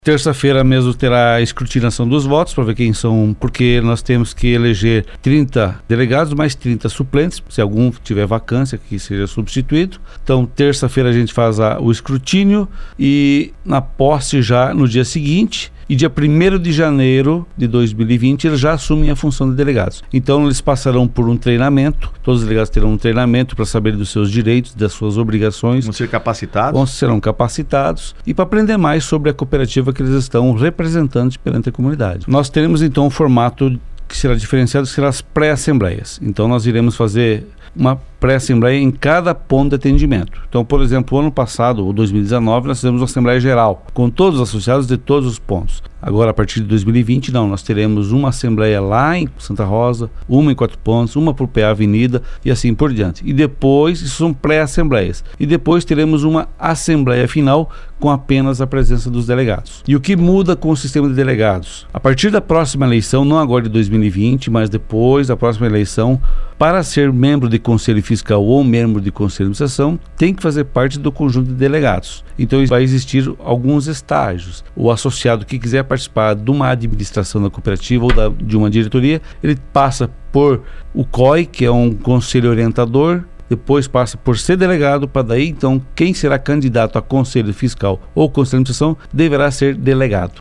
Terça-feira mesmo terá a escrutinação dos votos para ver quem são, porque nós temos que eleger 30 delegados mais 30 suplentes, se algum tiver vacância que seja substituído. Então, terça-feira a gente faz o escrutínio e na posse já no dia seguinte. E dia 1º de janeiro de 2020 eles já assumem a função de delegados. Então eles passarão por um treinamento, todos os delegados terão um treinamento para saber dos seus direitos, das suas obrigações. Vão ser capacitados? Serão capacitados e para aprender mais sobre a cooperativa que eles estão representando perante a comunidade. Nós teremos então um formato que será diferenciado, que será as pré-assembleias. Então nós iremos fazer uma pré-assembleia em cada ponto de atendimento. Então, por exemplo, o ano passado, o 2019, nós fizemos uma assembleia geral, com todos os associados de todos os pontos. Agora, a partir de 2020, não, nós teremos uma assembleia lá em Santa Rosa, uma em Quatro Pontos, uma por PA Avenida e assim por diante. E depois, isso são pré-assembleias. E depois teremos uma assembleia final com apenas a presença dos delegados. E o que muda com o sistema de delegados? A partir da próxima eleição, não agora de 2020, mas depois da próxima eleição, para ser membro de Conselho Fiscal ou membro de Conselho de Administração, tem que fazer parte do conjunto de delegados. Então vai existir alguns estágios. O associado que quiser participar de uma administração da cooperativa ou de uma diretoria, ele passa por o COI, que é um conselho orientador, depois passa por ser delegado, para daí então quem será candidato a Conselho Fiscal ou Conselho de Administração deverá ser delegado.